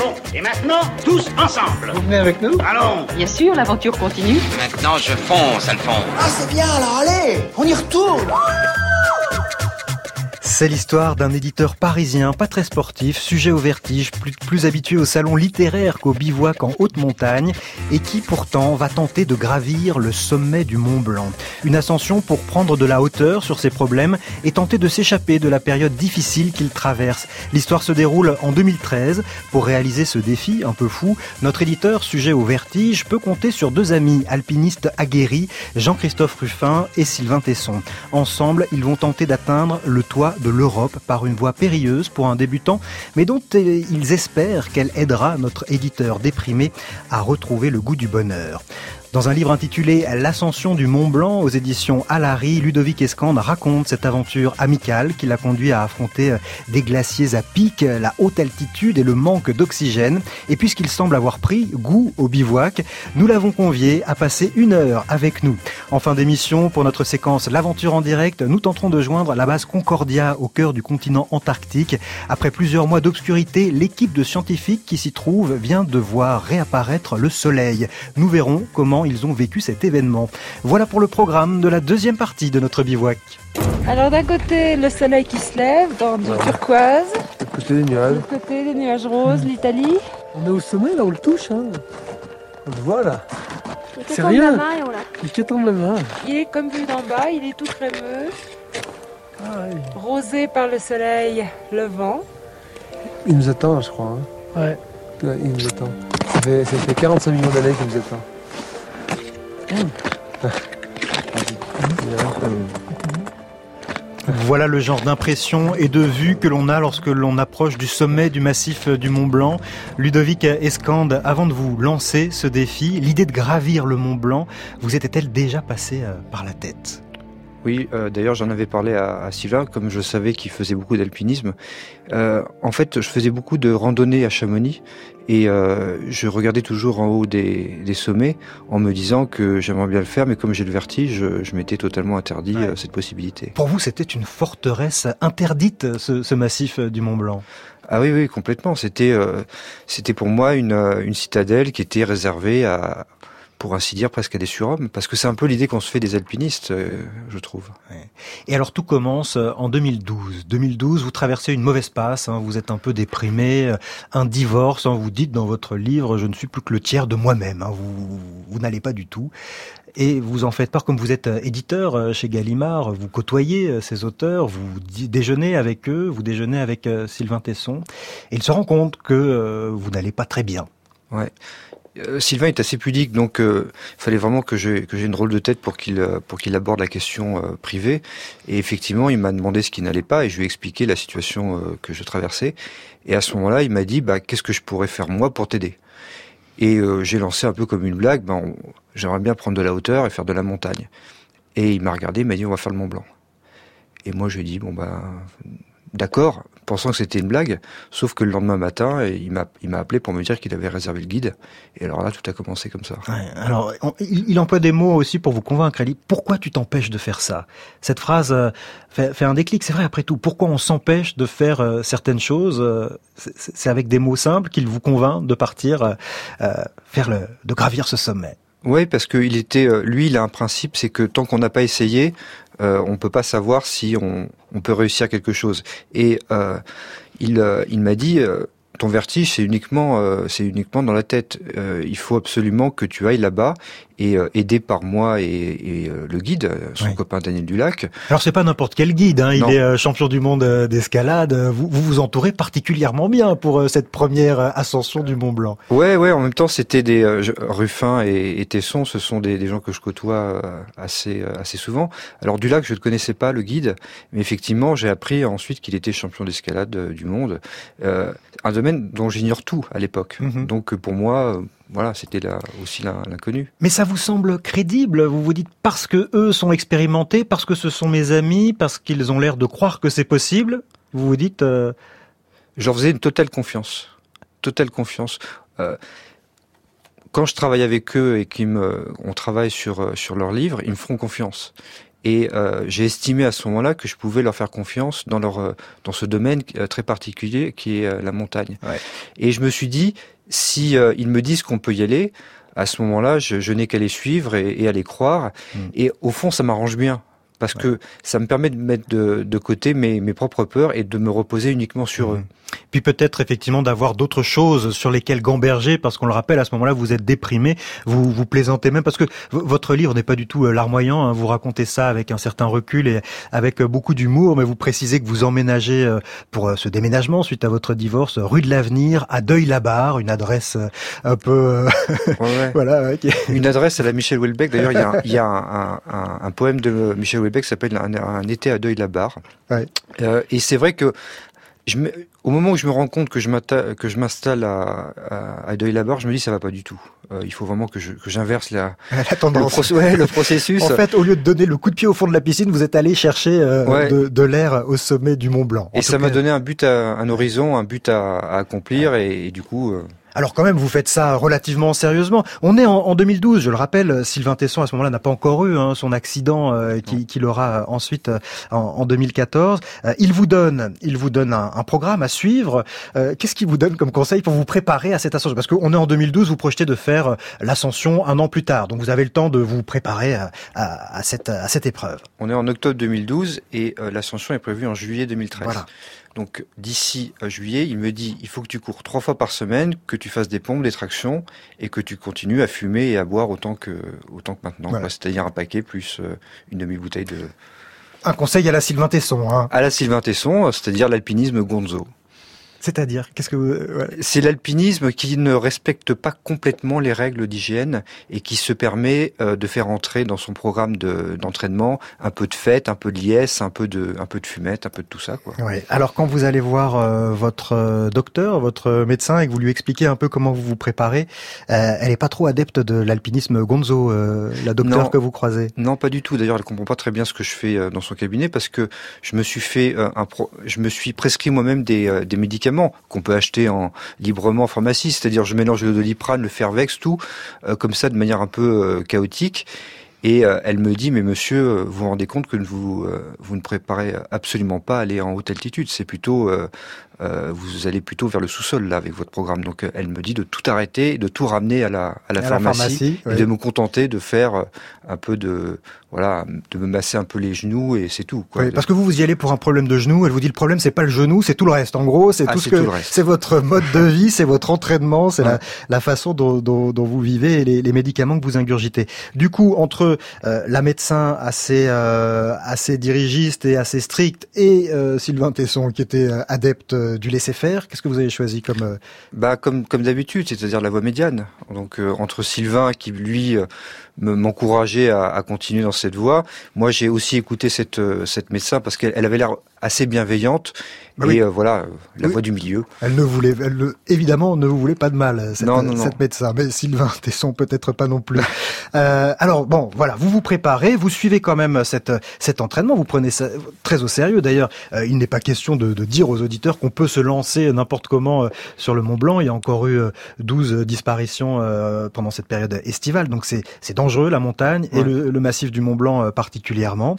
Bon, et maintenant, tous ensemble. Vous venez avec nous ? Allons. Bien sûr, l'aventure continue. Maintenant, je fonce, Alphonse. Ah, c'est bien, alors allez, on y retourne. C'est l'histoire d'un éditeur parisien, pas très sportif, sujet au vertige, plus habitué au salon littéraire qu'au bivouac en haute montagne, et qui pourtant va tenter de gravir le sommet du Mont Blanc. Une ascension pour prendre de la hauteur sur ses problèmes et tenter de s'échapper de la période difficile qu'il traverse. L'histoire se déroule en 2013. Pour réaliser ce défi un peu fou, notre éditeur, sujet au vertige, peut compter sur deux amis alpinistes aguerris, Jean-Christophe Ruffin et Sylvain Tesson. Ensemble, ils vont tenter d'atteindre le toit de l'Europe par une voie périlleuse pour un débutant, mais dont ils espèrent qu'elle aidera notre éditeur déprimé à retrouver le goût du bonheur. Dans un livre intitulé « L'ascension du Mont Blanc » aux éditions Alary, Ludovic Escande raconte cette aventure amicale qui l'a conduit à affronter des glaciers à pic, la haute altitude et le manque d'oxygène. Et puisqu'il semble avoir pris goût au bivouac, nous l'avons convié à passer 1 heure avec nous. En fin d'émission, pour notre séquence L'Aventure en direct, nous tenterons de joindre la base Concordia au cœur du continent antarctique. Après plusieurs mois d'obscurité, l'équipe de scientifiques qui s'y trouve vient de voir réapparaître le soleil. Nous verrons comment ils ont vécu cet événement. Voilà pour le programme de la deuxième partie de notre bivouac. Alors d'un côté, le soleil qui se lève dans du turquoise. De côté des nuages. De l'autre côté, les nuages roses, l'Italie. On est au sommet, là, on le touche. Hein. On le voit, là. C'est rien. Il est tombe la main. Il est comme vu d'en bas, il est tout crémeux. Ah, oui. Rosé par le soleil levant. Il nous attend, je crois. Hein. Ouais. Ouais, il nous attend. Ça fait 45 millions d'années qu'il nous attend. Voilà le genre d'impression et de vue que l'on a lorsque l'on approche du sommet du massif du Mont Blanc. Ludovic Escande, avant de vous lancer ce défi, l'idée de gravir le Mont Blanc, vous était-elle déjà passée par la tête ? Oui, d'ailleurs j'en avais parlé à Sylvain, comme je savais qu'il faisait beaucoup d'alpinisme. En fait, je faisais beaucoup de randonnées à Chamonix et je regardais toujours en haut des sommets en me disant que j'aimerais bien le faire, mais comme j'ai le vertige, je m'étais totalement interdit cette possibilité. Pour vous, c'était une forteresse interdite, ce massif du Mont Blanc ? Ah oui, complètement. C'était pour moi une citadelle qui était réservée à, pour ainsi dire, presque à des surhommes, parce que c'est un peu l'idée qu'on se fait des alpinistes, je trouve. Ouais. Et alors tout commence en 2012. 2012, vous traversez une mauvaise passe, hein, vous êtes un peu déprimé, un divorce, hein, vous dites dans votre livre « Je ne suis plus que le tiers de moi-même hein, ». Vous n'allez pas du tout. Et vous en faites part, comme vous êtes éditeur chez Gallimard, vous côtoyez ces auteurs, vous déjeunez avec eux, vous déjeunez avec Sylvain Tesson, et il se rend compte que vous n'allez pas très bien. Ouais. Sylvain est assez pudique, donc il fallait vraiment que j'ai une drôle de tête pour qu'il aborde la question privée. Et effectivement, il m'a demandé ce qui n'allait pas et je lui ai expliqué la situation que je traversais. Et à ce moment-là, il m'a dit qu'est-ce que je pourrais faire moi pour t'aider. Et j'ai lancé un peu comme une blague, j'aimerais bien prendre de la hauteur et faire de la montagne. Et il m'a regardé, il m'a dit on va faire le Mont Blanc. Et moi je lui ai dit d'accord, pensant que c'était une blague, sauf que le lendemain matin, il m'a appelé pour me dire qu'il avait réservé le guide. Et alors là, tout a commencé comme ça. Ouais, alors, il emploie des mots aussi pour vous convaincre. Il dit « Pourquoi tu t'empêches de faire ça ?» Cette phrase fait un déclic. C'est vrai, après tout, pourquoi on s'empêche de faire certaines choses c'est avec des mots simples qu'il vous convainc de partir de gravir ce sommet. Oui, parce que lui, il a un principe, c'est que tant qu'on n'a pas essayé, on peut pas savoir si on peut réussir quelque chose. Et il m'a dit, ton vertige, c'est uniquement dans la tête. Il faut absolument que tu ailles là-bas et aidé par moi et le guide, son copain Daniel Dulac. Alors c'est pas n'importe quel guide, hein, il est champion du monde d'escalade. Vous vous entourez particulièrement bien pour cette première ascension du Mont Blanc. Ouais, en même temps c'était Ruffin et Tesson, ce sont des gens que je côtoie assez souvent. Alors Dulac, je ne connaissais pas le guide, mais effectivement j'ai appris ensuite qu'il était champion d'escalade du monde, un domaine dont j'ignore tout à l'époque. Donc pour moi, c'était aussi l'inconnu. Mais ça vous semble crédible? Vous vous dites parce que eux sont expérimentés, parce que ce sont mes amis, parce qu'ils ont l'air de croire que c'est possible? Vous vous dites... Je leur faisais une totale confiance. Quand je travaille avec eux et qu'on travaille sur leurs livres, ils me feront confiance. Et j'ai estimé à ce moment-là que je pouvais leur faire confiance dans ce domaine très particulier qui est la montagne. Ouais. Et je me suis dit, si ils me disent qu'on peut y aller, à ce moment-là, je n'ai qu'à les suivre et à les croire. Et au fond, ça m'arrange bien. Parce que ça me permet de mettre de côté mes propres peurs et de me reposer uniquement sur eux. Puis peut-être effectivement d'avoir d'autres choses sur lesquelles gamberger, parce qu'on le rappelle, à ce moment-là, vous êtes déprimé, vous plaisantez même, parce que votre livre n'est pas du tout larmoyant, hein, vous racontez ça avec un certain recul et avec beaucoup d'humour, mais vous précisez que vous emménagez pour ce déménagement suite à votre divorce, rue de l'Avenir, à Deuil-la-Barre, une adresse un peu... voilà, une adresse à la Michel Houellebecq. D'ailleurs, il y a un poème de Michel Houellebecq qui s'appelle un été à Deuil-la-Barre. Ouais. Et c'est vrai que au moment où je me rends compte que je m'installe à Deuil-la-Barre, je me dis ça va pas du tout. Il faut vraiment que j'inverse la tendance, le processus. En fait, au lieu de donner le coup de pied au fond de la piscine, vous êtes allé chercher de l'air au sommet du Mont Blanc. Et ça m'a donné un horizon, un but à accomplir, et du coup. Alors quand même, vous faites ça relativement sérieusement. On est en 2012, je le rappelle, Sylvain Tesson à ce moment-là n'a pas encore eu son accident qu'il aura ensuite en 2014. Il vous donne un programme à suivre. Qu'est-ce qu'il vous donne comme conseil pour vous préparer à cette ascension ? Parce qu'on est en 2012, vous projetez de faire l'ascension un an plus tard. Donc vous avez le temps de vous préparer à cette épreuve. On est en octobre 2012 et l'ascension est prévue en juillet 2013. Voilà. Donc d'ici juillet, il me dit il faut que tu cours 3 fois par semaine, que tu fasses des pompes, des tractions et que tu continues à fumer et à boire autant que maintenant. Voilà. C'est-à-dire un paquet plus une demi-bouteille de... Un conseil à la Sylvain Tesson. Hein. À la Sylvain Tesson, c'est-à-dire l'alpinisme gonzo. C'est-à-dire, qu'est-ce que C'est l'alpinisme qui ne respecte pas complètement les règles d'hygiène et qui se permet de faire entrer dans son programme d'entraînement un peu de fête, un peu de liesse, un peu de fumette, un peu de tout ça, quoi. Ouais. Alors quand vous allez voir votre docteur, votre médecin, et que vous lui expliquez un peu comment vous vous préparez, elle est pas trop adepte de l'alpinisme gonzo, la docteure que vous croisez. Non, pas du tout. D'ailleurs, elle comprend pas très bien ce que je fais dans son cabinet parce que je me suis prescrit moi-même des médicaments qu'on peut acheter librement en pharmacie, c'est-à-dire je mélange le Doliprane, le Fervex, tout comme ça de manière un peu chaotique. Et elle me dit, mais monsieur, vous vous rendez compte que vous ne préparez absolument pas à aller en haute altitude, c'est plutôt vous allez plutôt vers le sous-sol là avec votre programme. Donc elle me dit de tout arrêter, de tout ramener à la pharmacie et de me contenter de faire un peu de me masser un peu les genoux et c'est tout, quoi. Oui, parce que vous y allez pour un problème de genou, elle vous dit le problème c'est pas le genou, c'est tout le reste. En gros, c'est c'est votre mode de vie, c'est votre entraînement, c'est la façon dont vous vivez et les médicaments que vous ingurgitez. Du coup, entre la médecin assez dirigiste et assez stricte et Sylvain Tesson qui était adepte du laisser-faire, qu'est-ce que vous avez choisi comme comme d'habitude, c'est-à-dire la voie médiane. Donc entre Sylvain qui lui m'encourageait à continuer dans cette voie, moi j'ai aussi écouté cette médecin parce qu'elle avait l'air assez bienveillante et la voie du milieu. Évidemment ne vous voulait pas de mal cette médecin, mais Sylvain Tesson peut-être pas non plus. Alors bon, voilà, vous vous préparez, vous suivez quand même cet entraînement, vous prenez ça très au sérieux. D'ailleurs, il n'est pas question de dire aux auditeurs qu'on peut se lancer n'importe comment sur le Mont Blanc. Il y a encore eu 12 disparitions pendant cette période estivale, donc c'est dangereux la montagne et le massif du Mont Blanc particulièrement.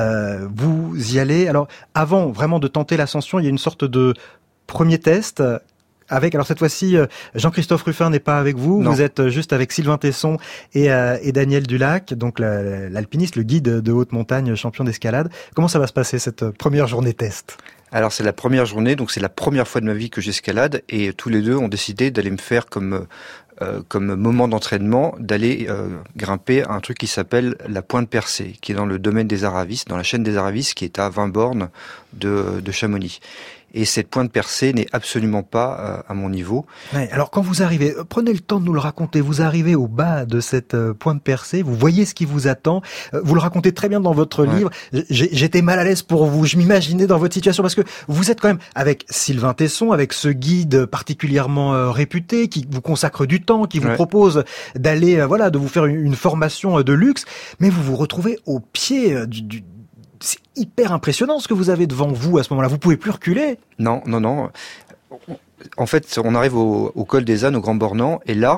Vous y allez. Alors avant vraiment de tenter l'ascension, il y a une sorte de premier test avec, alors cette fois-ci, Jean-Christophe Ruffin n'est pas avec vous. Non. Vous êtes juste avec Sylvain Tesson et Daniel Dulac, donc l'alpiniste, le guide de haute montagne, champion d'escalade. Comment ça va se passer cette première journée test ? Alors c'est la première journée, donc c'est la première fois de ma vie que j'escalade et tous les deux ont décidé d'aller me faire comme moment d'entraînement, d'aller grimper un truc qui s'appelle la Pointe Percée, qui est dans le domaine des Aravis, dans la chaîne des Aravis, qui est à 20 bornes de Chamonix. Et cette Pointe Percée n'est absolument pas à mon niveau. Ouais, alors quand vous arrivez, prenez le temps de nous le raconter, vous arrivez au bas de cette Pointe Percée, vous voyez ce qui vous attend, vous le racontez très bien dans votre livre, j'étais mal à l'aise pour vous, je m'imaginais dans votre situation, parce que vous êtes quand même avec Sylvain Tesson, avec ce guide particulièrement réputé, qui vous consacre du temps, qui vous propose d'aller, de vous faire une formation de luxe, mais vous vous retrouvez au pied c'est hyper impressionnant ce que vous avez devant vous à ce moment-là. Vous pouvez plus reculer. Non. En fait, on arrive au col des Ânes, au Grand Bornand, et là,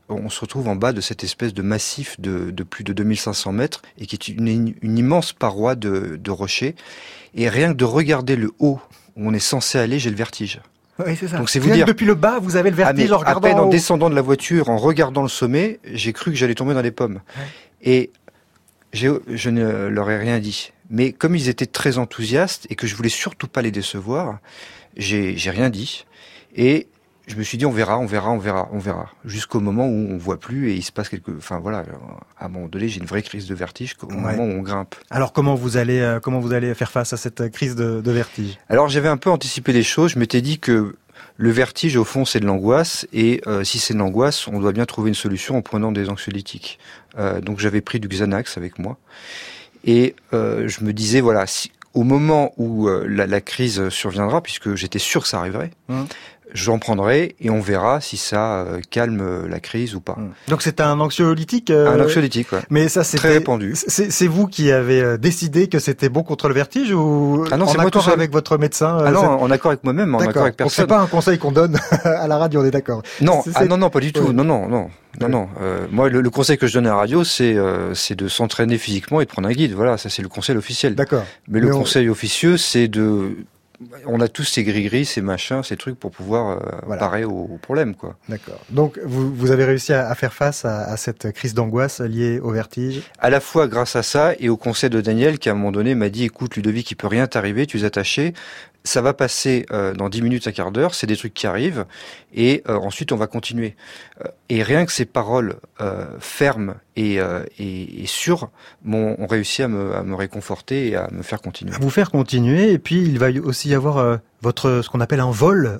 on se retrouve en bas de cette espèce de massif de plus de 2500 mètres et qui est une immense paroi de rochers. Et rien que de regarder le haut où on est censé aller, j'ai le vertige. Oui, c'est ça. Donc c'est vous dire depuis le bas, vous avez le vertige en regardant. À peine en descendant de la voiture, en regardant le sommet, j'ai cru que j'allais tomber dans les pommes. Ouais. Et je ne leur ai rien dit. Mais comme ils étaient très enthousiastes et que je voulais surtout pas les décevoir, j'ai rien dit. Et je me suis dit on verra. Jusqu'au moment où on voit plus et il se passe enfin voilà, à un moment donné, j'ai une vraie crise de vertige au moment où on grimpe. Alors comment vous allez faire face à cette crise de vertige? Alors j'avais un peu anticipé les choses. Je m'étais dit que le vertige, au fond, c'est de l'angoisse. Et si c'est de l'angoisse, on doit bien trouver une solution en prenant des anxiolytiques. Donc j'avais pris du Xanax avec moi. Et je me disais, voilà, au moment où la crise surviendra, puisque j'étais sûr que ça arriverait, j'en prendrai et on verra si ça calme la crise ou pas. Donc c'est un anxiolytique Un anxiolytique, ouais. Mais ça, c'était très répandu. C'est vous qui avez décidé que c'était bon contre le vertige ou non, en accord avec votre médecin non, en accord avec moi-même, en accord avec personne. Donc c'est pas un conseil qu'on donne à la radio, on est d'accord? Non, non, pas du tout. Non. Moi, le conseil que je donne à la radio, c'est de s'entraîner physiquement et de prendre un guide. Voilà, ça c'est le conseil officiel. D'accord. Mais le conseil officieux, c'est on a tous ces gris-gris, ces machins, ces trucs pour pouvoir parer au problème, quoi. D'accord. Donc, vous avez réussi à faire face à cette crise d'angoisse liée au vertige? À la fois grâce à ça et au conseil de Daniel qui, à un moment donné, m'a dit, écoute, Ludovic, il peut rien t'arriver, tu es attaché. Ça va passer dans 10 minutes, un quart d'heure, c'est des trucs qui arrivent, et ensuite on va continuer. Et rien que ces paroles fermes et sûres ont réussi à me réconforter et à me faire continuer. À vous faire continuer, et puis il va aussi y avoir ce qu'on appelle un vol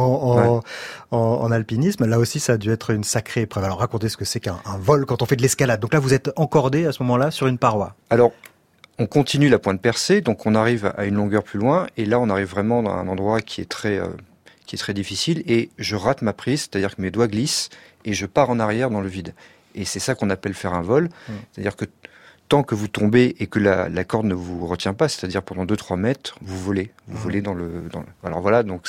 en alpinisme. Là aussi, ça a dû être une sacrée épreuve. Alors racontez ce que c'est qu'un vol quand on fait de l'escalade. Donc là, vous êtes encordé à ce moment-là sur une paroi. Alors, on continue la pointe percée, donc on arrive à une longueur plus loin, et là on arrive vraiment dans un endroit qui est très difficile, et je rate ma prise, c'est-à-dire que mes doigts glissent, et je pars en arrière dans le vide. Et c'est ça qu'on appelle faire un vol, c'est-à-dire que tant que vous tombez et que la corde ne vous retient pas, c'est-à-dire pendant 2-3 mètres, vous volez dans le... Alors voilà, donc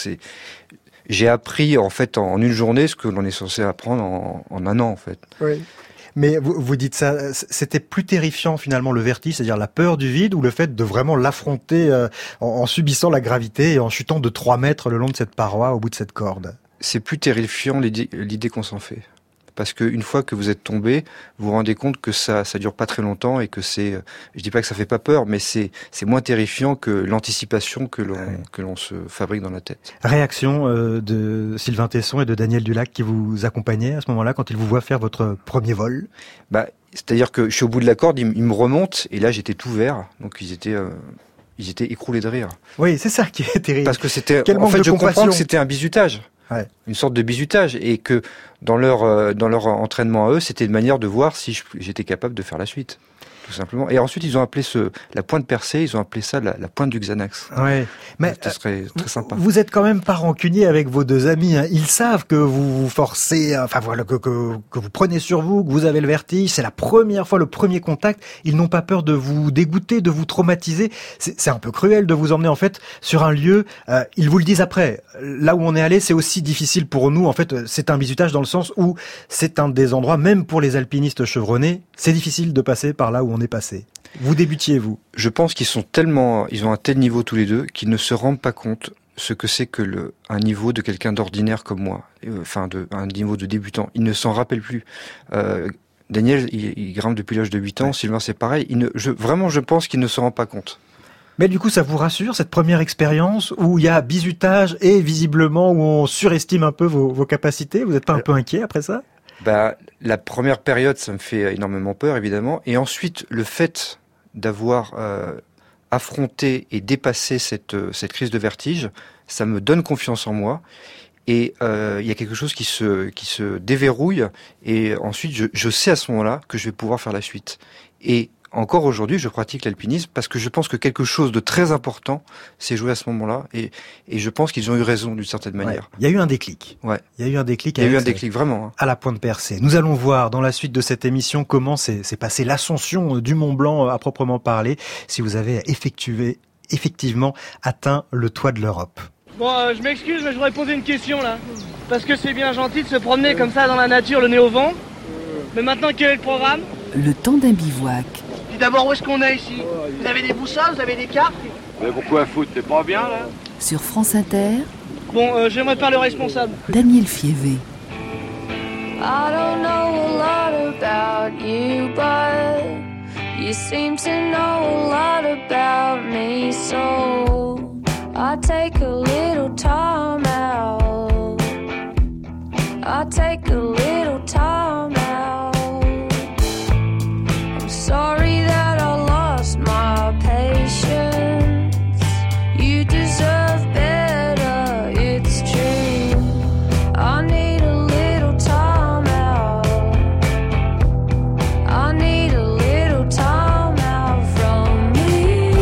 j'ai appris en fait en une journée ce que l'on est censé apprendre en un an en fait. Oui. Mais vous dites ça, c'était plus terrifiant finalement le vertige, c'est-à-dire la peur du vide, ou le fait de vraiment l'affronter en subissant la gravité et en chutant de 3 mètres le long de cette paroi au bout de cette corde? C'est plus terrifiant l'idée qu'on s'en fait. Parce qu'une fois que vous êtes tombé, vous vous rendez compte que ça dure pas très longtemps et que je dis pas que ça fait pas peur, mais c'est moins terrifiant que l'anticipation que l'on se fabrique dans la tête. Réaction de Sylvain Tesson et de Daniel Dulac qui vous accompagnaient à ce moment-là quand ils vous voient faire votre premier vol? C'est-à-dire que je suis au bout de la corde, ils me remontent et là j'étais tout vert, donc ils étaient écroulés de rire. Oui, c'est ça qui est terrible. Parce que je comprends que c'était un bizutage. Ouais. Une sorte de bizutage, et que dans leur entraînement à eux, c'était une manière de voir si j'étais capable de faire la suite, tout simplement. Et ensuite, ils ont appelé la pointe percée, ils ont appelé ça la pointe du Xanax. Ouais. Mais ce serait très sympa. Vous êtes quand même pas rancunier avec vos deux amis, hein. Ils savent que vous vous forcez, enfin voilà, que vous prenez sur vous, que vous avez le vertige. C'est la première fois, le premier contact. Ils n'ont pas peur de vous dégoûter, de vous traumatiser. C'est un peu cruel de vous emmener en fait sur un lieu. Ils vous le disent après. Là où on est allé, c'est aussi difficile pour nous. En fait, c'est un bizutage dans le sens où c'est un des endroits, même pour les alpinistes chevronnés, c'est difficile de passer par là où on est passé. Vous débutiez, vous? Je pense qu'ils ont un tel niveau tous les deux qu'ils ne se rendent pas compte ce que c'est que un niveau de quelqu'un d'ordinaire comme moi, un niveau de débutant. Ils ne s'en rappellent plus. Daniel, il grimpe depuis l'âge de 8 ans. Ouais. Sylvain, c'est pareil. Je pense qu'il ne se rend pas compte. Mais du coup, ça vous rassure, cette première expérience où il y a bizutage et visiblement où on surestime un peu vos capacités? Vous n'êtes pas un peu inquiet après ça? La première période, ça me fait énormément peur, évidemment. Et ensuite, le fait d'avoir affronté et dépassé cette crise de vertige, ça me donne confiance en moi. Et il y a quelque chose qui se déverrouille. Et ensuite, je sais à ce moment-là que je vais pouvoir faire la suite. Et encore aujourd'hui, je pratique l'alpinisme parce que je pense que quelque chose de très important s'est joué à ce moment-là, et je pense qu'ils ont eu raison d'une certaine manière. Il y a eu un déclic. Ouais. Il y a eu un déclic. Il y a eu un déclic, vraiment. À la pointe percée. Nous allons voir dans la suite de cette émission comment s'est passée l'ascension du Mont Blanc à proprement parler, si vous avez effectivement atteint le toit de l'Europe. Bon, je m'excuse, mais je voudrais poser une question là. Parce que c'est bien gentil de se promener comme ça dans la nature, le nez au vent. Mais maintenant, quel est le programme? Le temps d'un bivouac. Puis d'abord, où est-ce qu'on est ici? Vous avez des boussoles, vous avez des cartes? Mais pourquoi foutre? T'es pas bien là? Sur France Inter. Bon, j'aimerais parler au responsable. Daniel Fievé. I don't know a lot about you, but you seem to know a lot about me, so I take a little time out. I take a little time out. I'm sorry that I lost my patience. You deserve better, it's true. I need a little time out. I need a little time out from me,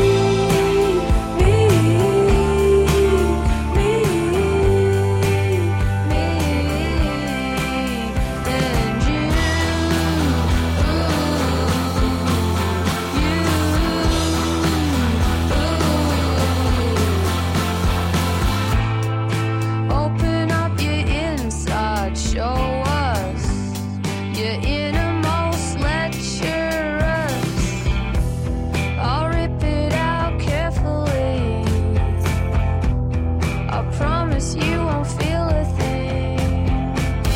and you. Open up your inside, show us your innermost, lecture us. I'll rip it out carefully. I promise you won't feel a thing.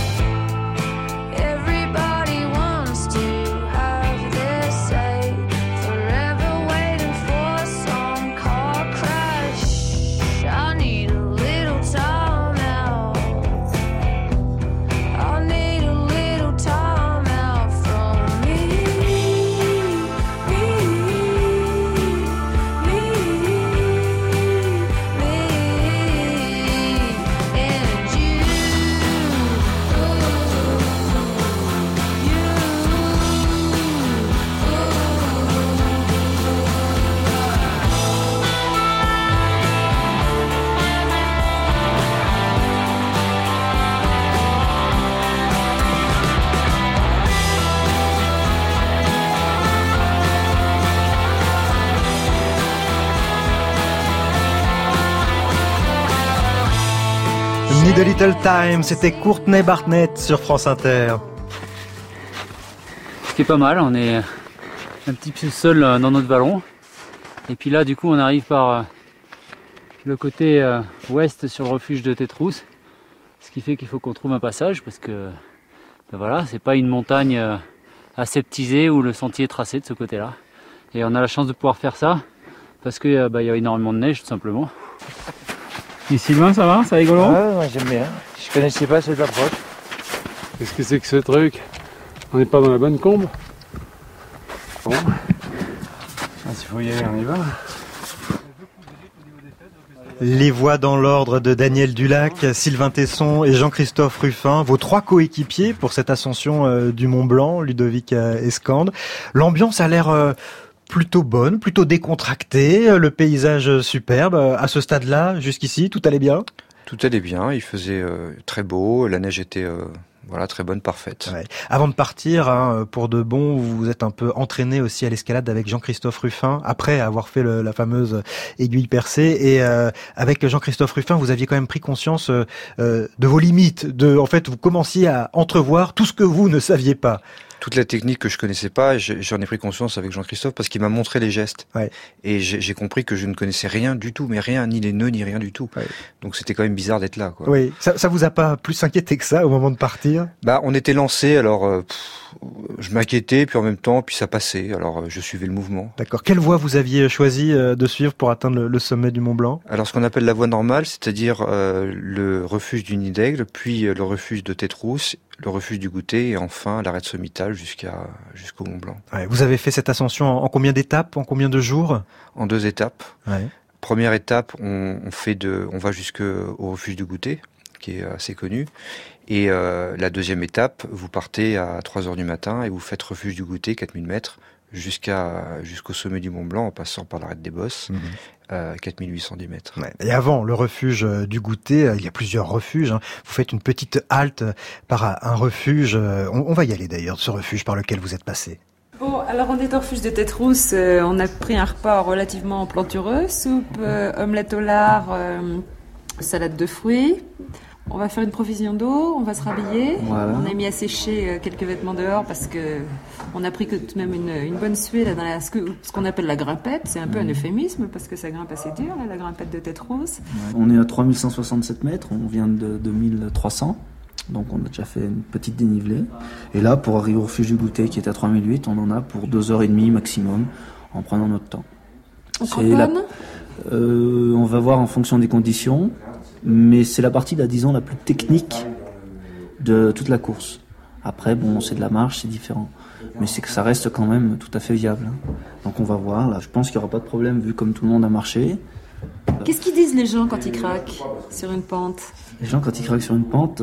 Everybody wants to have their say, forever waiting for some car crash. I need a little time out. I need a little time out from me, and you. Need a Little Time, c'était Courtney Barnett sur France Inter. Ce qui est pas mal, on est un petit peu seul dans notre vallon. Et puis là, du coup, on arrive par le côté ouest sur le refuge de Tétrousse. Ce qui fait qu'il faut qu'on trouve un passage parce que ben voilà, c'est pas une montagne aseptisée où le sentier est tracé de ce côté-là. Et on a la chance de pouvoir faire ça parce que y a énormément de neige tout simplement. Et Sylvain, ça va? C'est rigolo? Ouais, moi j'aime bien. Je connaissais pas cette approche. Qu'est-ce que c'est que ce truc? On n'est pas dans la bonne combe? Bon. S'il faut y aller, on y va. Les voix dans l'ordre de Daniel Dulac, Sylvain Tesson et Jean-Christophe Ruffin, vos trois coéquipiers pour cette ascension du Mont Blanc, Ludovic Escande. L'ambiance a l'air plutôt bonne, plutôt décontractée, le paysage superbe. À ce stade-là, jusqu'ici, tout allait bien? Tout allait bien, il faisait très beau, la neige était très bonne, parfaite. Ouais. Avant de partir, pour de bon, vous vous êtes un peu entraîné aussi à l'escalade avec Jean-Christophe Ruffin, après avoir fait la fameuse aiguille percée. Et avec Jean-Christophe Ruffin, vous aviez quand même pris conscience de vos limites. En fait, vous commenciez à entrevoir tout ce que vous ne saviez pas. Toute la technique que je connaissais pas, j'en ai pris conscience avec Jean-Christophe parce qu'il m'a montré les gestes. Ouais. Et j'ai compris que je ne connaissais rien du tout, mais rien, ni les nœuds, ni rien du tout. Ouais. Donc c'était quand même bizarre d'être là, quoi. Oui, ça vous a pas plus inquiété que ça au moment de partir? On était lancés, alors je m'inquiétais, puis en même temps, puis ça passait, alors je suivais le mouvement. D'accord. Quelle voie vous aviez choisi de suivre pour atteindre le sommet du Mont Blanc? Alors ce qu'on appelle la voie normale, c'est-à-dire le refuge du Nid d'Aigle, puis le refuge de Tétrousse, le refuge du Goûter et enfin l'arête sommitale jusqu'au Mont Blanc. Ouais, vous avez fait cette ascension en combien d'étapes, en combien de jours? En 2 étapes. Ouais. Première étape, on va jusqu'au refuge du Goûter, qui est assez connu. Et la deuxième étape, vous partez à 3h du matin et vous faites refuge du Goûter, 4000 mètres, jusqu'au sommet du Mont Blanc en passant par l'arête des Bosses. 4810 mètres. Ouais. Et avant le refuge du Goûter, il y a plusieurs refuges. Vous faites une petite halte par un refuge. On va y aller d'ailleurs, ce refuge par lequel vous êtes passé. Bon, alors on est au refuge de Tétrousse. On a pris un repas relativement plantureux, soupe, omelette au lard, Salade de fruits. On va faire une provision d'eau, on va se rhabiller. Voilà. On a mis à sécher quelques vêtements dehors parce que on a pris tout de même une bonne suée là dans ce qu'on appelle la grimpette. C'est un peu un euphémisme parce que ça grimpe assez dur, là, la grimpette de Tête-Rousse. On est à 3167 mètres, on vient de 2300. Donc on a déjà fait une petite dénivelée. Et là, pour arriver au refuge du goûter qui est à 3008, on en a pour 2h30 maximum en prenant notre temps. On cramponne on va voir en fonction des conditions. Mais c'est la partie, disons, la plus technique de toute la course. Après, bon, c'est de la marche, c'est différent. Mais c'est que ça reste quand même tout à fait viable. Donc on va voir, là, je pense qu'il n'y aura pas de problème vu comme tout le monde a marché. Qu'est-ce qu'ils disent les gens quand ils craquent sur une pente ? Les gens quand ils craquent sur une pente,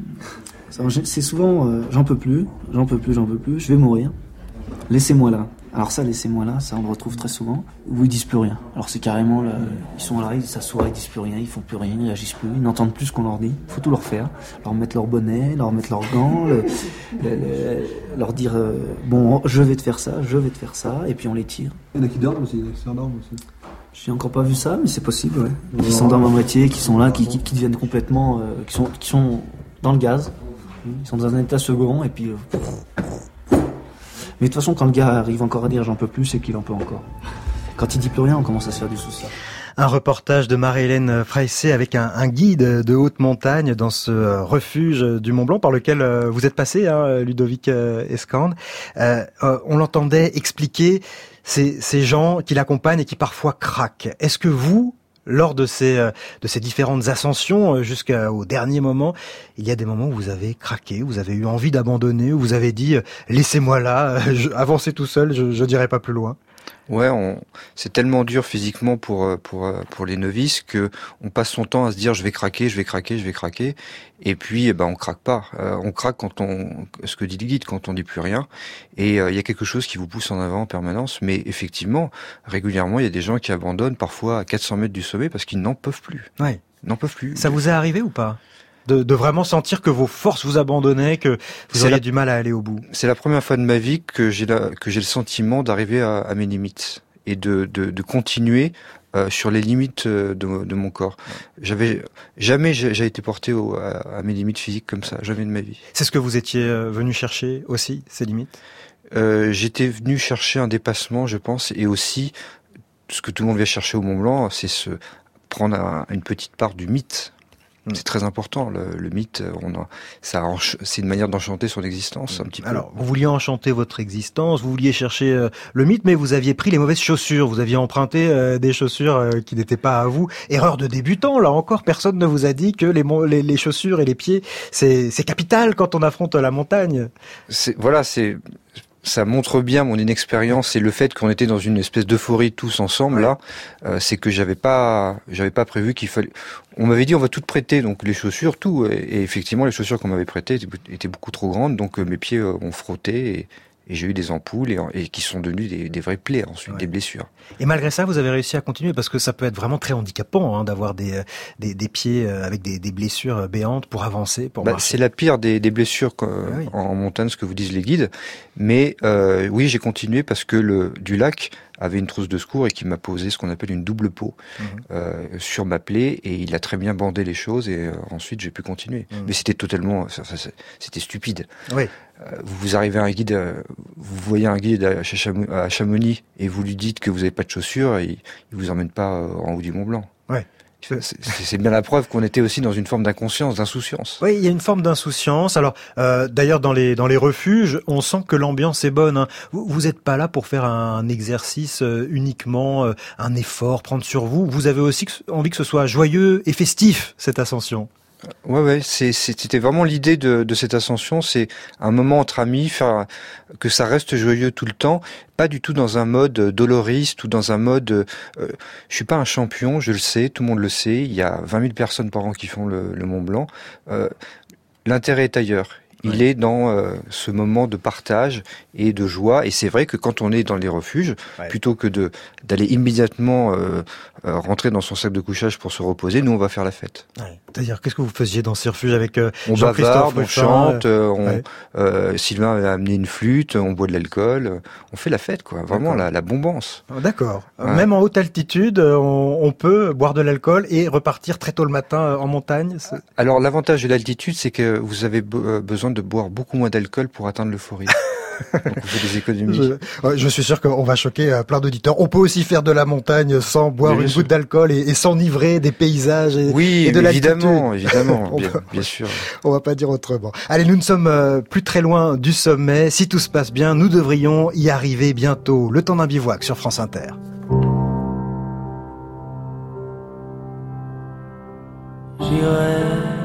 c'est souvent j'en peux plus, je vais mourir. Laissez-moi là. Alors ça, laissez-moi là, ça on le retrouve très souvent, où ils disent plus rien. Alors c'est carrément, là, ils sont là, ils s'assoient, ils disent plus rien, ils font plus rien, ils réagissent plus, ils n'entendent plus ce qu'on leur dit. Il faut tout leur faire, leur mettre leur bonnet, leur mettre leurs gants, leur dire bon, je vais te faire ça, et puis on les tire. Il y en a qui dorment aussi, qui s'endorment aussi. J'ai encore pas vu ça, mais c'est possible, ouais. Qui s'endorment à moitié, qui sont là, qui deviennent complètement, qui sont dans le gaz, ils sont dans un état second, et puis... Mais de toute façon, quand le gars arrive encore à dire j'en peux plus, c'est qu'il en peut encore. Quand il dit plus rien, on commence à se faire du souci. Un reportage de Marie-Hélène Freissé avec un guide de haute montagne dans ce refuge du Mont Blanc par lequel vous êtes passé, hein, Ludovic Escande. On l'entendait expliquer ces gens qui l'accompagnent et qui parfois craquent. Est-ce que vous, lors de ces différentes ascensions jusqu'au dernier moment, il y a des moments où vous avez craqué, où vous avez eu envie d'abandonner, où vous avez dit laissez-moi là, avancez tout seul, je dirai pas plus loin? Ouais, c'est tellement dur physiquement pour les novices que on passe son temps à se dire je vais craquer, et puis on craque pas. On craque quand ce que dit le guide, quand on dit plus rien, et il y a quelque chose qui vous pousse en avant en permanence. Mais effectivement, régulièrement, il y a des gens qui abandonnent parfois à 400 mètres du sommet parce qu'ils n'en peuvent plus. Ouais. N'en peuvent plus. Ça vous est arrivé ou pas? De vraiment sentir que vos forces vous abandonnaient, que vous auriez du mal à aller au bout. C'est la première fois de ma vie que j'ai le sentiment d'arriver à mes limites et de continuer sur les limites de mon corps. Jamais j'ai été porté à mes limites physiques comme ça, jamais de ma vie. C'est ce que vous étiez venu chercher aussi, ces limites? J'étais venu chercher un dépassement, je pense, et aussi ce que tout le monde vient chercher au Mont Blanc, c'est prendre une petite part du mythe. C'est très important, le mythe, c'est une manière d'enchanter son existence un petit peu. Alors, vous vouliez enchanter votre existence, vous vouliez chercher le mythe, mais vous aviez pris les mauvaises chaussures, vous aviez emprunté des chaussures qui n'étaient pas à vous. Erreur de débutant, là encore, personne ne vous a dit que les chaussures et les pieds, c'est capital quand on affronte la montagne. Ça montre bien mon inexpérience et le fait qu'on était dans une espèce d'euphorie tous ensemble là, c'est que j'avais pas prévu qu'il fallait. On m'avait dit on va tout prêter, donc les chaussures, tout, et effectivement les chaussures qu'on m'avait prêtées étaient beaucoup trop grandes, donc mes pieds ont frotté et j'ai eu des ampoules et qui sont devenues des vraies plaies ensuite, des blessures. Et malgré ça, vous avez réussi à continuer parce que ça peut être vraiment très handicapant d'avoir des pieds avec des blessures béantes pour avancer, pour marcher. C'est la pire des blessures en montagne, ce que vous disent les guides. Mais oui, j'ai continué parce que Dulac avait une trousse de secours et qui m'a posé ce qu'on appelle une double peau sur ma plaie et il a très bien bandé les choses et ensuite j'ai pu continuer. Mais c'était totalement, c'était stupide. Oui. Vous arrivez à un guide, vous voyez un guide à Chamonix et vous lui dites que vous n'avez pas de chaussures et il vous emmène pas en haut du Mont Blanc. Ouais. C'est bien la preuve qu'on était aussi dans une forme d'inconscience, d'insouciance. Oui, il y a une forme d'insouciance. Alors, d'ailleurs, dans les refuges, on sent que l'ambiance est bonne. Hein. Vous n'êtes pas là pour faire un exercice uniquement, un effort, prendre sur vous. Vous avez aussi envie que ce soit joyeux et festif, cette ascension. Ouais, c'était vraiment l'idée de cette ascension, c'est un moment entre amis, faire que ça reste joyeux tout le temps, pas du tout dans un mode doloriste ou dans un mode, je suis pas un champion, je le sais, tout le monde le sait, il y a 20 000 personnes par an qui font le Mont Blanc, l'intérêt est ailleurs. Il est dans ce moment de partage et de joie. Et c'est vrai que quand on est dans les refuges, plutôt que d'aller immédiatement rentrer dans son sac de couchage pour se reposer, nous on va faire la fête. Ouais. C'est-à-dire, qu'est-ce que vous faisiez dans ces refuges avec on Jean-Christophe bavarde, on chante, Sylvain a amené une flûte, on boit de l'alcool, on fait la fête, quoi. Vraiment la bombance. D'accord. Ouais. Même en haute altitude, on peut boire de l'alcool et repartir très tôt le matin en montagne. Alors l'avantage de l'altitude, c'est que vous avez besoin de boire beaucoup moins d'alcool pour atteindre l'euphorie. Donc on fait des économies. Je suis sûr qu'on va choquer plein d'auditeurs. On peut aussi faire de la montagne sans boire une goutte d'alcool et s'enivrer des paysages et de l'altitude. Évidemment, bien sûr. On va pas dire autrement. Allez, nous ne sommes plus très loin du sommet. Si tout se passe bien, nous devrions y arriver bientôt. Le temps d'un bivouac sur France Inter. J'irai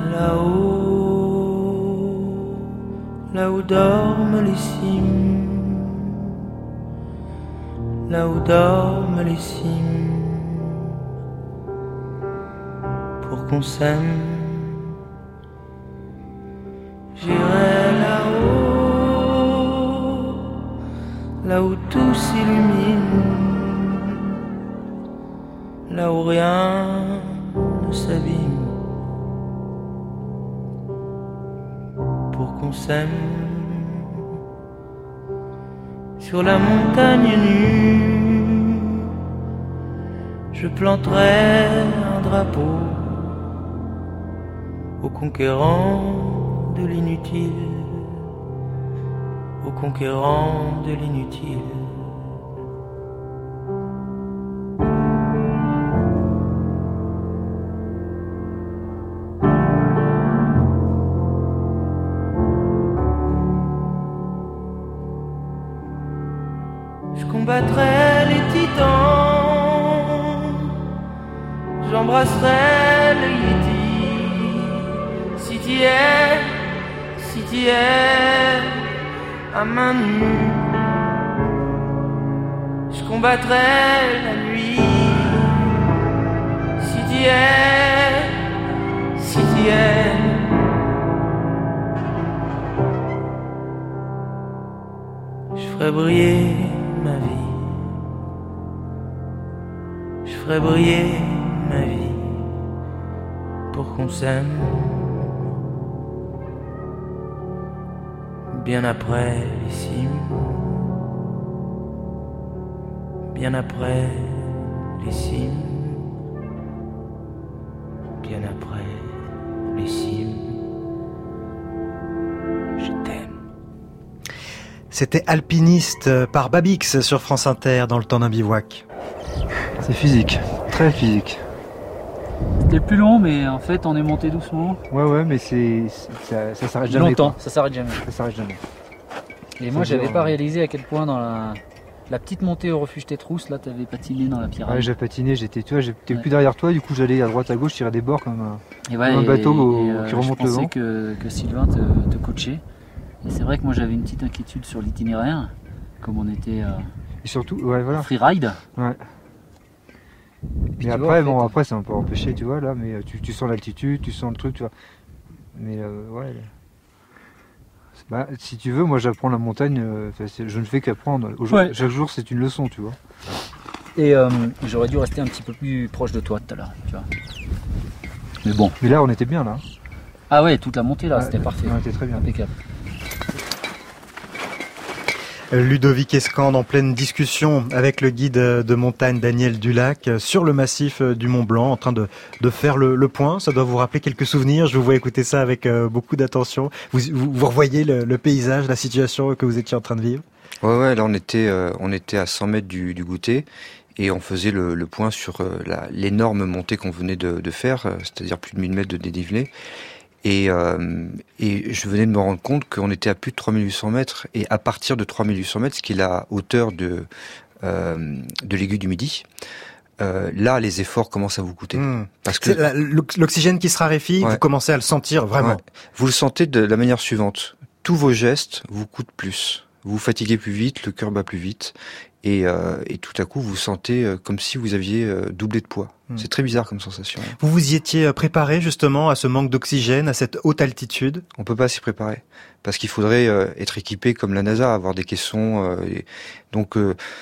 là-haut, là où dorment les cimes, là où dorment les cimes, pour qu'on s'aime. J'irai là-haut, là où tout s'illumine, là où rien ne s'abîme, pour qu'on s'aime. Sur la montagne nue, je planterai un drapeau aux conquérants de l'inutile, aux conquérants de l'inutile. Je combattrai les titans, j'embrasserai le yéti. Si t'y es, à main nue, je combattrai la nuit. Si t'y es, je ferai briller ma vie, je ferai briller ma vie pour qu'on s'aime. Bien après les cimes, bien après les cimes, bien après les cimes, je t'aime. C'était Alpiniste par Babix sur France Inter dans le temps d'un bivouac. C'est physique, très physique. C'était plus long, mais en fait, on est monté doucement. Ouais, mais ça s'arrête jamais. Longtemps, ça s'arrête jamais. Ça s'arrête jamais. Et moi, j'avais pas réalisé à quel point dans la petite montée au refuge Tétrousse, là, t'avais patiné dans la pyramide. Ouais, j'ai patiné, j'étais plus derrière toi, du coup, j'allais à droite à gauche, tirer des bords comme un bateau qui remonte le vent. Je pensais que Sylvain te coachait. Et c'est vrai que moi, j'avais une petite inquiétude sur l'itinéraire, comme on était et surtout, voilà. freeride. Ouais. Mais après, après, c'est un peu empêché, tu vois, là, mais tu sens l'altitude, tu sens le truc, tu vois. Mais ouais. Si tu veux, moi j'apprends la montagne, je ne fais qu'apprendre. Chaque jour c'est une leçon, tu vois. Et j'aurais dû rester un petit peu plus proche de toi tout à l'heure, tu vois. Mais bon. Mais là on était bien là. Ah ouais, toute la montée là, c'était parfait. On était très bien. Impeccable. Ludovic Escande en pleine discussion avec le guide de montagne Daniel Dulac sur le massif du Mont Blanc en train de faire le point. Ça doit vous rappeler quelques souvenirs. Je vous vois écouter ça avec beaucoup d'attention. Vous revoyez le paysage, la situation que vous étiez en train de vivre? Ouais, là on était à 100 mètres du goûter et on faisait le point sur l'énorme montée qu'on venait de faire, c'est-à-dire plus de 1000 mètres de dénivelé. Et je venais de me rendre compte qu'on était à plus de 3800 mètres. Et à partir de 3800 mètres, ce qui est la hauteur de l'Aiguille du Midi, là, les efforts commencent à vous coûter. Parce que l'oxygène qui se raréfie, vous commencez à le sentir vraiment. Ouais. Vous le sentez de la manière suivante. Tous vos gestes vous coûtent plus. Vous vous fatiguez plus vite, le cœur bat plus vite. et tout à coup vous sentez comme si vous aviez doublé de poids. C'est très bizarre comme sensation. Vous vous y étiez préparé justement à ce manque d'oxygène, à cette haute altitude? On peut pas s'y préparer parce qu'il faudrait être équipé comme la NASA, avoir des caissons. Donc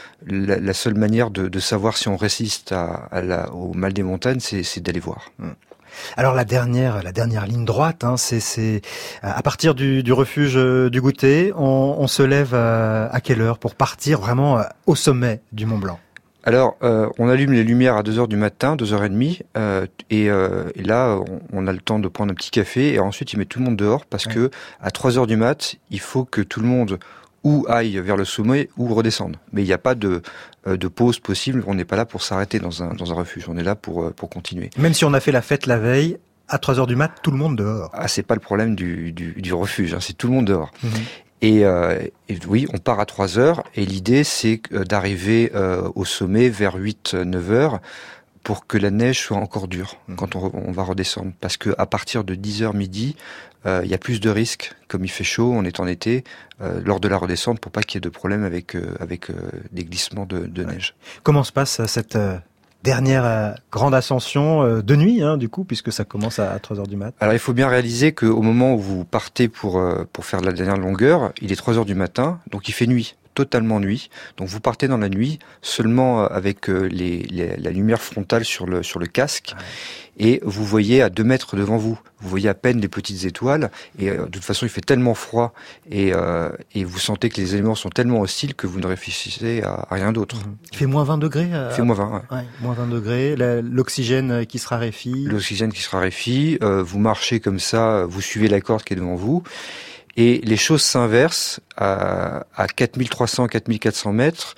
la seule manière de savoir si on résiste au mal des montagnes, c'est d'aller voir. Alors la dernière ligne droite, c'est à partir du refuge du Goûter, on se lève à quelle heure pour partir vraiment au sommet du Mont Blanc? Alors, on allume les lumières à 2h du matin, 2h30, et là, on a le temps de prendre un petit café, et ensuite, ils mettent tout le monde dehors, parce que à 3h du mat, il faut que tout le monde ou aille vers le sommet, ou redescende. Mais il n'y a pas de pause possible, on n'est pas là pour s'arrêter dans un refuge, on est là pour continuer. Même si on a fait la fête la veille, à 3h du mat, tout le monde dehors. Ah, c'est pas le problème du refuge, c'est tout le monde dehors. Et oui, on part à 3h, et l'idée c'est d'arriver au sommet vers 8-9 heures pour que la neige soit encore dure quand on va redescendre. Parce que à partir de 10h midi, il y a plus de risques, comme il fait chaud, on est en été, lors de la redescente pour pas qu'il y ait de problème avec des glissements de neige. Comment se passe cette dernière grande ascension de nuit, du coup, puisque ça commence à 3h du mat? Alors il faut bien réaliser qu'au moment où vous partez pour faire la dernière longueur, il est 3h du matin, donc il fait nuit, totalement nuit. Donc vous partez dans la nuit seulement avec la lumière frontale sur le casque, et vous voyez à 2 mètres devant vous. Vous voyez à peine les petites étoiles, et de toute façon il fait tellement froid, et vous sentez que les éléments sont tellement hostiles que vous ne réfléchissez à rien d'autre. Il fait moins 20 degrés Il fait moins 20, ouais. Moins 20 degrés, l'oxygène qui se raréfie. L'oxygène qui se raréfie, vous marchez comme ça, vous suivez la corde qui est devant vous, et les choses s'inversent à 4300-4400 mètres,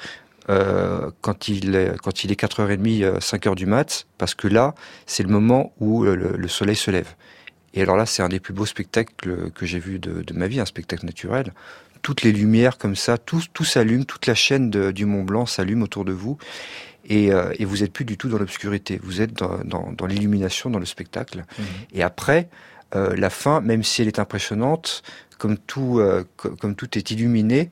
quand il est 4h30, 5h du mat, parce que là, c'est le moment où le soleil se lève. Et alors là, c'est un des plus beaux spectacles que j'ai vu de ma vie, un spectacle naturel. Toutes les lumières comme ça, tout s'allume, toute la chaîne du Mont Blanc s'allume autour de vous, et vous n'êtes plus du tout dans l'obscurité. Vous êtes dans l'illumination, dans le spectacle. Et après, la fin, même si elle est impressionnante, comme tout est illuminé,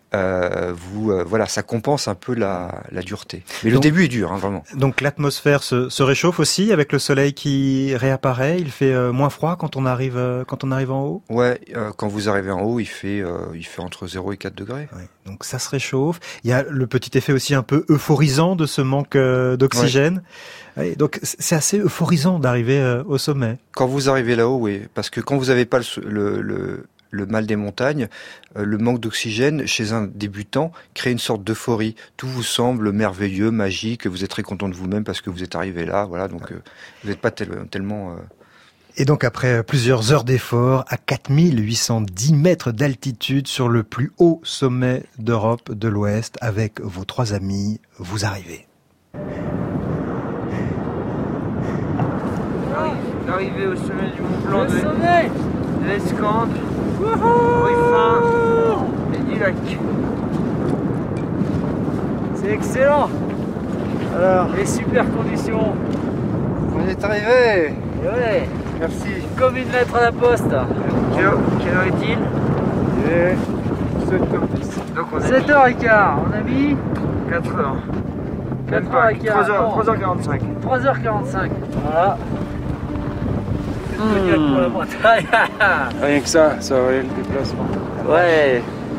voilà, ça compense un peu la dureté. Mais le début est dur, vraiment. Donc l'atmosphère se réchauffe aussi avec le soleil qui réapparaît. Il fait moins froid quand on arrive en haut. Ouais, quand vous arrivez en haut, il fait entre 0 et 4 degrés. Ouais, donc ça se réchauffe. Il y a le petit effet aussi un peu euphorisant de ce manque d'oxygène. Ouais. Ouais, donc c'est assez euphorisant d'arriver au sommet. Quand vous arrivez là-haut, oui, parce que quand vous n'avez pas le mal des montagnes, le manque d'oxygène chez un débutant crée une sorte d'euphorie. Tout vous semble merveilleux, magique, vous êtes très content de vous-même parce que vous êtes arrivé là, voilà, donc vous n'êtes pas tellement... Et donc après plusieurs heures d'effort, à 4810 mètres d'altitude sur le plus haut sommet d'Europe de l'Ouest, avec vos 3 amis, vous arrivez. Arrivé au sommet du Mont Blanc de l'Escande, Ruffin et du lac. C'est excellent. Alors, les super conditions. On est arrivé. Ouais. Merci. Comme une lettre à la poste. Quelle heure est-il? 7h10. Donc on a 7h15. On a mis 4h. 4h15. 3h45. 3h45. Voilà. Pour la Bretagne. Rien que ça valait le déplacement. Ouais.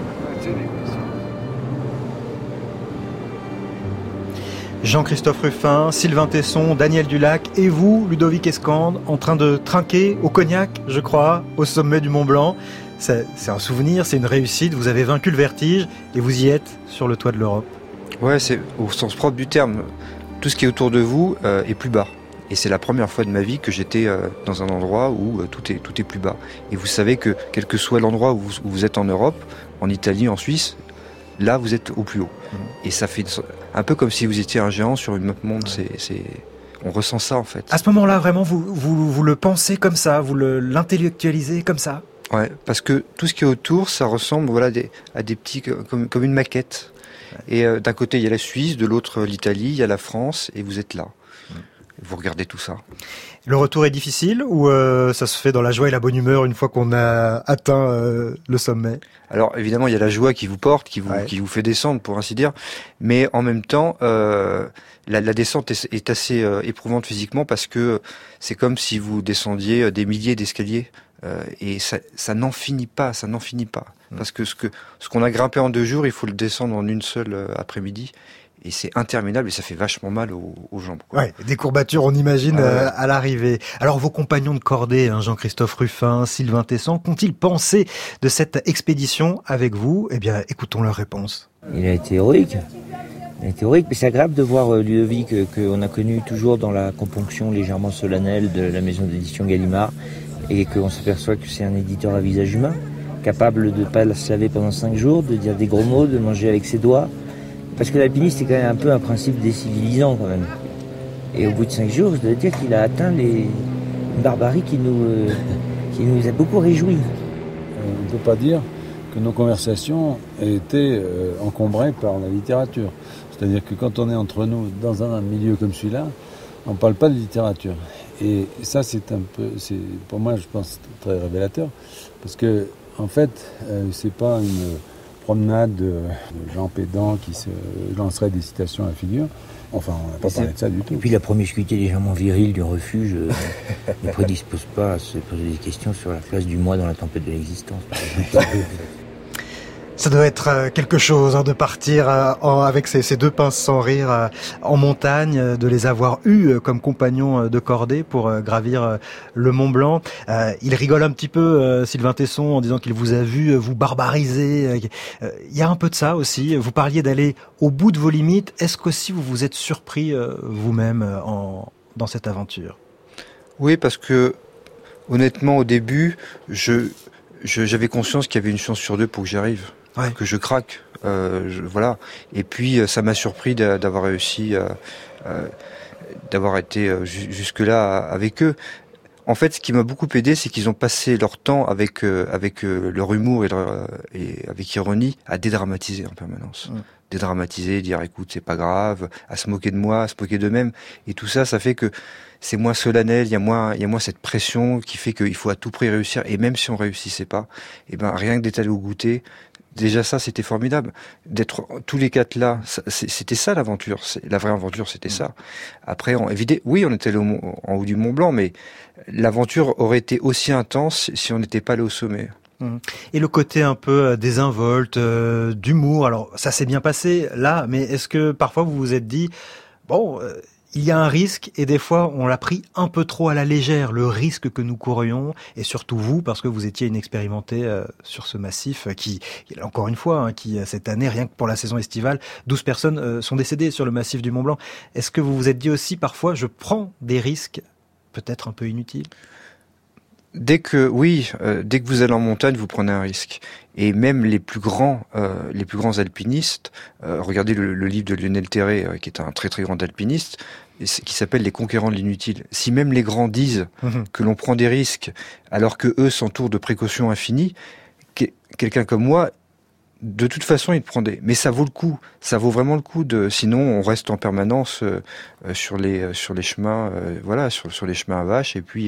Jean-Christophe Ruffin, Sylvain Tesson, Daniel Dulac et vous, Ludovic Escande, en train de trinquer au cognac, je crois, au sommet du Mont Blanc. C'est un souvenir, c'est une réussite, vous avez vaincu le vertige et vous y êtes sur le toit de l'Europe. Ouais, c'est au sens propre du terme. Tout ce qui est autour de vous est plus bas. Et c'est la première fois de ma vie que j'étais dans un endroit où tout est plus bas. Et vous savez que quel que soit l'endroit où vous êtes en Europe, en Italie, en Suisse, là vous êtes au plus haut. Et ça fait un peu comme si vous étiez un géant sur une map monde. On ressent ça en fait. À ce moment-là, vraiment, vous le pensez comme ça, vous l'intellectualisez comme ça. Ouais, parce que tout ce qui est autour, ça ressemble à des petits comme une maquette. Et d'un côté il y a la Suisse, de l'autre l'Italie, il y a la France, et vous êtes là. vous regardez tout ça. Le retour est difficile ou ça se fait dans la joie et la bonne humeur une fois qu'on a atteint le sommet? Alors évidemment, il y a la joie qui vous porte, qui vous fait descendre, pour ainsi dire, mais en même temps, la descente est assez éprouvante physiquement parce que c'est comme si vous descendiez des milliers d'escaliers et ça n'en finit pas, parce que ce qu'on a grimpé en 2 jours, il faut le descendre en une seule après-midi. Et c'est interminable et ça fait vachement mal aux jambes. Ouais, des courbatures, on imagine, à l'arrivée. Alors, vos compagnons de cordée, Jean-Christophe Ruffin, Sylvain Tesson, qu'ont-ils pensé de cette expédition avec vous? Eh bien, écoutons leur réponse. Il a été héroïque. Mais c'est agréable de voir Ludovic, qu'on a connu toujours dans la componction légèrement solennelle de la maison d'édition Gallimard, et qu'on s'aperçoit que c'est un éditeur à visage humain, capable de ne pas se laver pendant 5 jours, de dire des gros mots, de manger avec ses doigts. Parce que l'alpinisme, c'est quand même un peu un principe décivilisant, quand même. Et au bout de 5 jours, je dois dire qu'il a atteint une barbarie qui nous a beaucoup réjouis. On ne peut pas dire que nos conversations aient été encombrées par la littérature. C'est-à-dire que quand on est entre nous dans un milieu comme celui-là, on ne parle pas de littérature. Et ça, c'est pour moi, je pense, très révélateur. Parce que, en fait, c'est pas une promenade de gens pédants qui se lanceraient des citations à la figure. Enfin, on n'a pas parlé de ça du tout. Et puis la promiscuité légèrement virile du refuge ne prédispose pas à se poser des questions sur la place du moi dans la tempête de l'existence. Ça doit être quelque chose de partir avec ces 2 pinces sans rire en montagne, de les avoir eus comme compagnons de cordée pour gravir le Mont Blanc. Il rigole un petit peu, Sylvain Tesson, en disant qu'il vous a vu vous barbariser. Il y a un peu de ça aussi. Vous parliez d'aller au bout de vos limites. Est-ce qu'aussi vous vous êtes surpris vous-même dans cette aventure? Oui, parce que honnêtement, au début, j'avais conscience qu'il y avait une chance sur 2 pour que j'y arrive. Ouais. Que je craque, voilà. Et puis ça m'a surpris d'avoir réussi, d'avoir été jusque-là avec eux. En fait, ce qui m'a beaucoup aidé, c'est qu'ils ont passé leur temps avec leur humour et avec ironie à dédramatiser en permanence. Dédramatiser, dire écoute, c'est pas grave, à se moquer de moi, à se moquer d'eux-mêmes. Et tout ça, ça fait que c'est moins solennel, il y a moins cette pression qui fait qu'il faut à tout prix réussir. Et même si on réussissait pas, rien que d'être allé au goûter, déjà ça, c'était formidable. D'être tous les 4 là, c'était ça l'aventure. La vraie aventure, c'était ça. Après, on était allé en haut du Mont Blanc, mais l'aventure aurait été aussi intense si on n'était pas allé au sommet. Et le côté un peu désinvolte, d'humour, alors ça s'est bien passé là, mais est-ce que parfois vous vous êtes dit, il y a un risque et des fois on l'a pris un peu trop à la légère, le risque que nous courions, et surtout vous, parce que vous étiez inexpérimenté sur ce massif qui, encore une fois, qui cette année, rien que pour la saison estivale, 12 personnes sont décédées sur le massif du Mont Blanc. Est-ce que vous vous êtes dit aussi parfois, je prends des risques peut-être un peu inutiles? Dès que vous allez en montagne, vous prenez un risque. Et même les plus grands alpinistes, regardez le livre de Lionel Terré, qui est un très très grand alpiniste, qui s'appelle Les Conquérants de l'inutile. Si même les grands disent que l'on prend des risques, alors que eux s'entourent de précautions infinies, quelqu'un comme moi, de toute façon, il prend des... Mais ça vaut le coup. Ça vaut vraiment le coup sinon, on reste en permanence sur les chemins, sur les chemins à vaches. Et puis,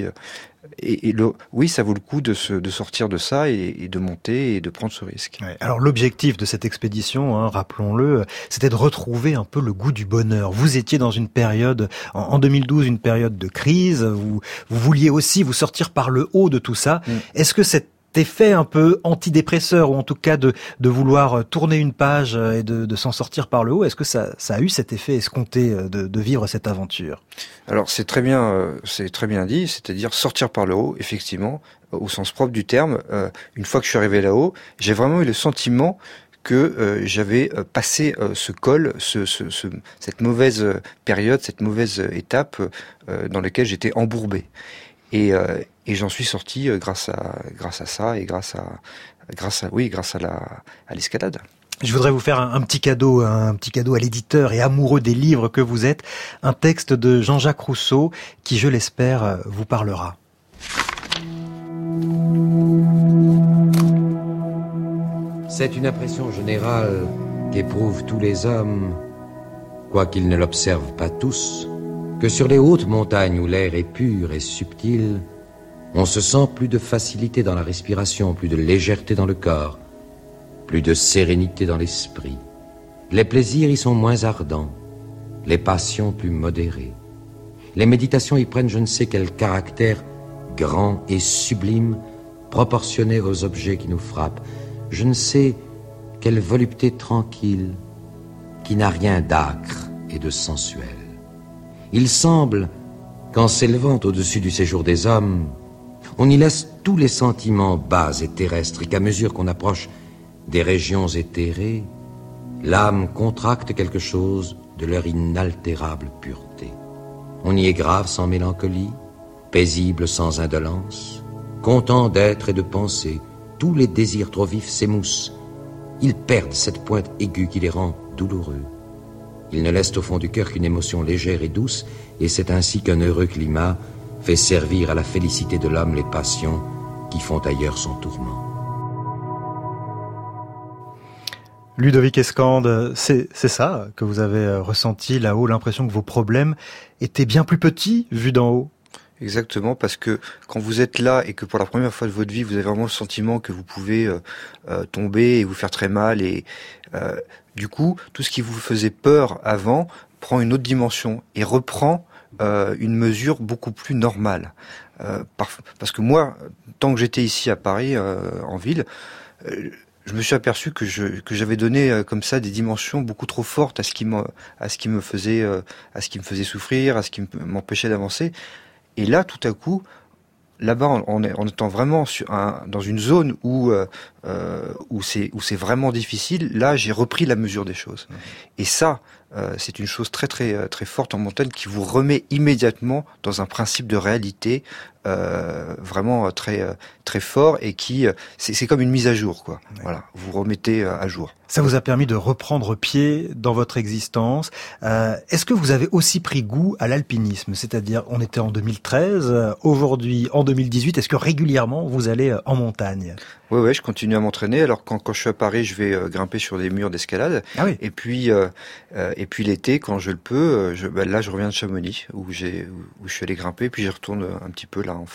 oui, ça vaut le coup de sortir de ça et de monter et de prendre ce risque. Ouais, alors, l'objectif de cette expédition, rappelons-le, c'était de retrouver un peu le goût du bonheur. Vous étiez dans une période, en 2012, une période de crise. Vous vouliez aussi vous sortir par le haut de tout ça. Est-ce que cet effet un peu antidépresseur, ou en tout cas de vouloir tourner une page et de s'en sortir par le haut, est-ce que ça a eu cet effet escompté de vivre cette aventure? Alors c'est très bien dit, c'est-à-dire sortir par le haut, effectivement, au sens propre du terme. Une fois que je suis arrivé là-haut, j'ai vraiment eu le sentiment que j'avais passé ce col, cette mauvaise période, cette mauvaise étape dans laquelle j'étais embourbé. Et j'en suis sorti grâce à ça et grâce à l'escalade. Je voudrais vous faire un petit cadeau à l'éditeur et amoureux des livres que vous êtes, un texte de Jean-Jacques Rousseau qui, je l'espère, vous parlera. C'est une impression générale qu'éprouvent tous les hommes, quoiqu'ils ne l'observent pas tous, que sur les hautes montagnes où l'air est pur et subtil, on se sent plus de facilité dans la respiration, plus de légèreté dans le corps, plus de sérénité dans l'esprit. Les plaisirs y sont moins ardents, les passions plus modérées. Les méditations y prennent je ne sais quel caractère grand et sublime, proportionné aux objets qui nous frappent. Je ne sais quelle volupté tranquille, qui n'a rien d'âcre et de sensuel. Il semble qu'en s'élevant au-dessus du séjour des hommes, on y laisse tous les sentiments bas et terrestres, et qu'à mesure qu'on approche des régions éthérées, l'âme contracte quelque chose de leur inaltérable pureté. On y est grave sans mélancolie, paisible sans indolence, content d'être et de penser. Tous les désirs trop vifs s'émoussent. Ils perdent cette pointe aiguë qui les rend douloureux. Ils ne laissent au fond du cœur qu'une émotion légère et douce, et c'est ainsi qu'un heureux climat fait servir à la félicité de l'homme les passions qui font ailleurs son tourment. Ludovic Escande, c'est ça que vous avez ressenti là-haut, l'impression que vos problèmes étaient bien plus petits vus d'en haut? Exactement, parce que quand vous êtes là et que pour la première fois de votre vie, vous avez vraiment le sentiment que vous pouvez tomber et vous faire très mal, et du coup, tout ce qui vous faisait peur avant prend une autre dimension et reprend une mesure beaucoup plus normale. Parce que moi, tant que j'étais ici à Paris, en ville, je me suis aperçu que j'avais donné comme ça des dimensions beaucoup trop fortes à ce qui me faisait souffrir, à ce qui m'empêchait d'avancer. Et là, tout à coup, là-bas, en étant vraiment dans une zone où c'est vraiment difficile, là, j'ai repris la mesure des choses. Et ça, c'est une chose très très très forte en montagne qui vous remet immédiatement dans un principe de réalité vraiment très très fort, et qui c'est comme une mise à jour, quoi. Ouais. Voilà, vous remettez à jour. Ça vous a permis de reprendre pied dans votre existence. Est-ce que vous avez aussi pris goût à l'alpinisme? C'est-à-dire, on était en 2013, aujourd'hui en 2018, est-ce que régulièrement vous allez en montagne? Ouais, je continue à m'entraîner. Alors quand je suis à Paris, je vais grimper sur des murs d'escalade. Ah oui. Et puis l'été, quand je le peux, là je reviens de Chamonix où je suis allé grimper, puis j'y retourne un petit peu là en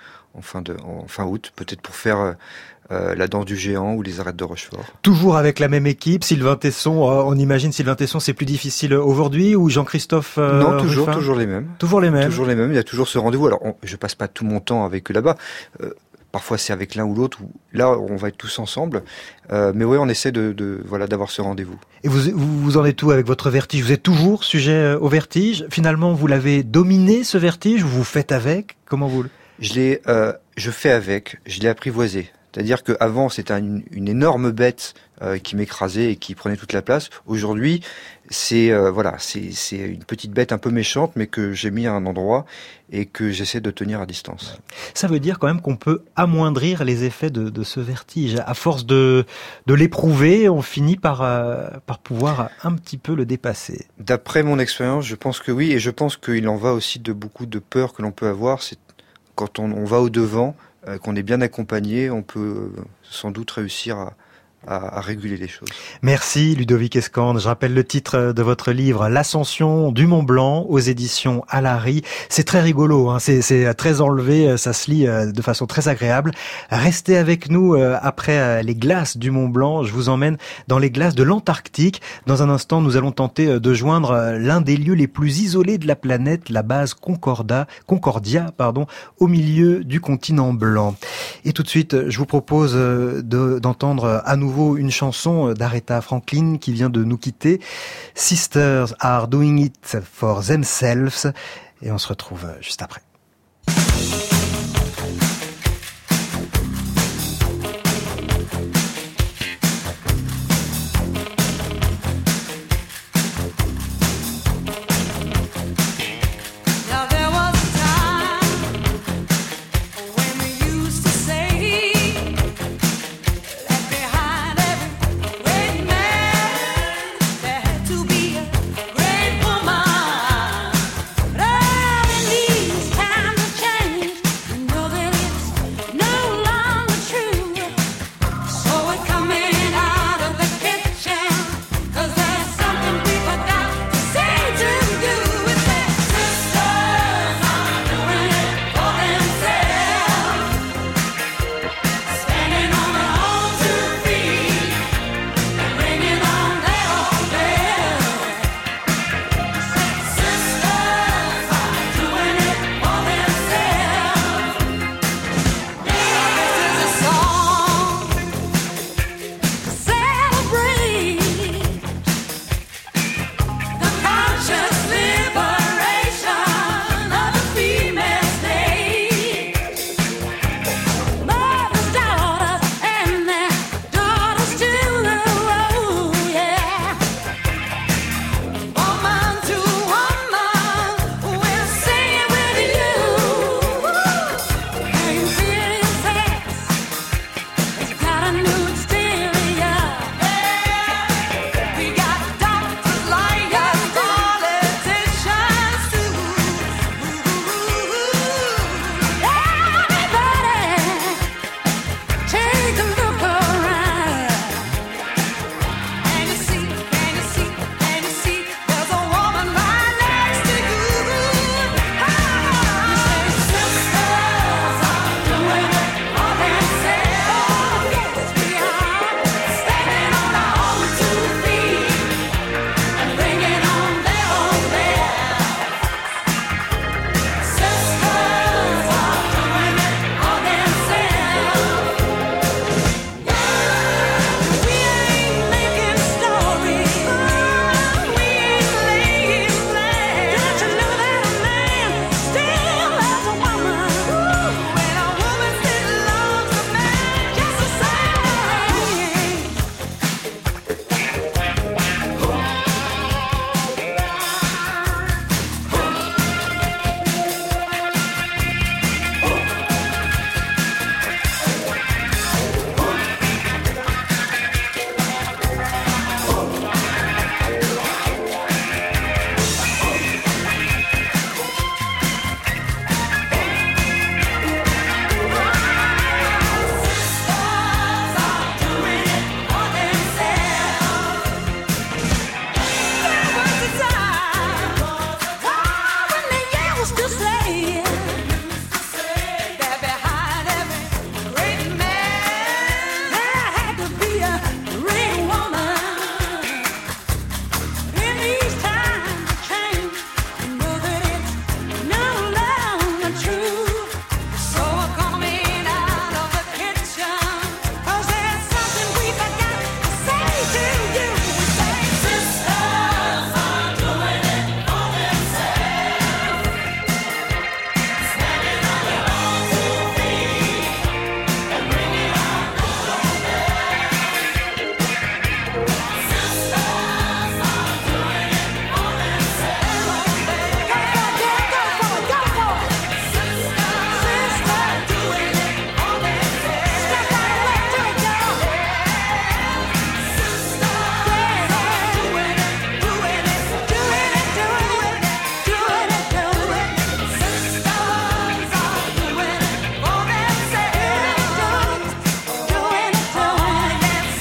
fin août, peut-être pour faire la danse du géant ou les arêtes de Rochefort. Toujours avec la même équipe, Sylvain Tesson. On imagine Sylvain Tesson, c'est plus difficile aujourd'hui, ou Jean-Christophe Non, toujours les mêmes. Toujours les mêmes. Toujours les mêmes. Il y a toujours ce rendez-vous. Alors je passe pas tout mon temps avec eux là-bas. Parfois c'est avec l'un ou l'autre, ou là on va être tous ensemble, mais ouais, on essaie d'avoir ce rendez-vous. Et vous en êtes où avec votre vertige? Vous êtes toujours sujet au vertige? Finalement, vous l'avez dominé, ce vertige, ou vous faites avec? Comment vous je fais avec, je l'ai apprivoisé. C'est-à-dire qu'avant, c'était une énorme bête qui m'écrasait et qui prenait toute la place. Aujourd'hui, c'est une petite bête un peu méchante, mais que j'ai mis à un endroit et que j'essaie de tenir à distance. Ça veut dire quand même qu'on peut amoindrir les effets de ce vertige. À force de l'éprouver, on finit par pouvoir un petit peu le dépasser. D'après mon expérience, je pense que oui, et je pense qu'il en va aussi de beaucoup de peurs que l'on peut avoir. C'est quand on va au-devant, qu'on est bien accompagné, on peut sans doute réussir à réguler les choses. Merci Ludovic Escande. Je rappelle le titre de votre livre, L'Ascension du Mont Blanc, aux éditions Alary. C'est très rigolo, hein, c'est très enlevé, ça se lit de façon très agréable. Restez avec nous après les glaces du Mont Blanc. Je vous emmène dans les glaces de l'Antarctique. Dans un instant, nous allons tenter de joindre l'un des lieux les plus isolés de la planète, la base Concordia, au milieu du continent blanc. Et tout de suite, je vous propose d'entendre à nouveau une chanson d'Aretha Franklin qui vient de nous quitter. Sisters are doing it for themselves. Et on se retrouve juste après. These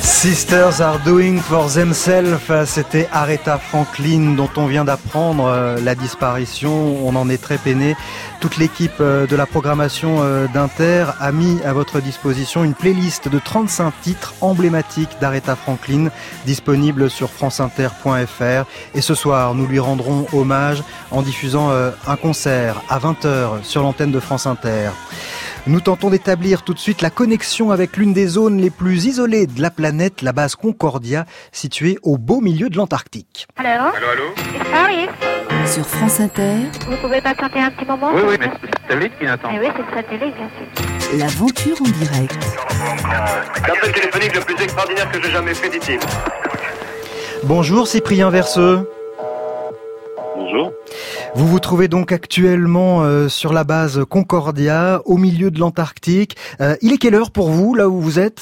Sisters are doing for themselves, c'était Aretha Franklin dont on vient d'apprendre la disparition. On en est très peiné. Toute l'équipe de la programmation d'Inter a mis à votre disposition une playlist de 35 titres emblématiques d'Aretha Franklin disponible sur franceinter.fr. Et ce soir, nous lui rendrons hommage en diffusant un concert à 20h sur l'antenne de France Inter. Nous tentons d'établir tout de suite la connexion avec l'une des zones les plus isolées de la planète, la base Concordia, située au beau milieu de l'Antarctique. Allô ? Allô ? Ça arrive. Sur France Inter, Vous pouvez patienter un petit moment ? Oui, mais c'est le satellite qui n'attend. Eh oui, c'est le satellite, bien sûr. l'aventure en direct. L'appel téléphonique le plus extraordinaire que j'ai jamais fait, dit-il. Bonjour Cyprien Verseux. Bonjour. Vous vous trouvez donc actuellement sur la base Concordia, au milieu de l'Antarctique. Il est quelle heure pour vous, là où vous êtes ?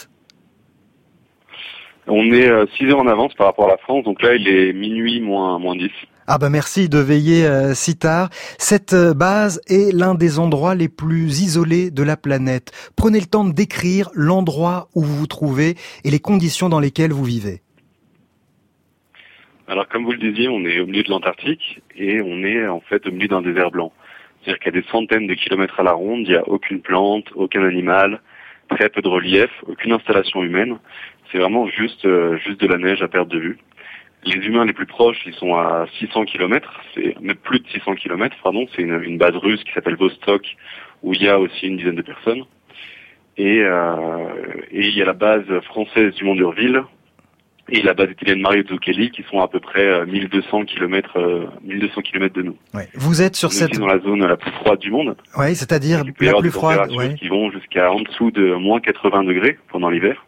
On est 6 heures en avance par rapport à la France, donc là il est minuit moins 10. Ah bah merci de veiller si tard. Cette base est l'un des endroits les plus isolés de la planète. Prenez le temps de décrire l'endroit où vous vous trouvez et les conditions dans lesquelles vous vivez. Alors comme vous le disiez, on est au milieu de l'Antarctique et on est en fait au milieu d'un désert blanc. C'est-à-dire qu'il y a des centaines de kilomètres à la ronde, il n'y a aucune plante, aucun animal, très peu de relief, aucune installation humaine. C'est vraiment juste de la neige à perte de vue. Les humains les plus proches, ils sont à 600 km, c'est même plus de 600 km, pardon, c'est une base russe qui s'appelle Vostok, où il y a aussi une dizaine de personnes. Et il y a la base française du Mont d'Urville et la base italienne Mario Zucchelli qui sont à peu près 1200 km de nous. Ouais. Vous êtes sur cette... dans la zone la plus froide du monde. Oui, c'est-à-dire la plus froide. Ouais. Qui vont jusqu'à en dessous de moins 80 degrés pendant l'hiver.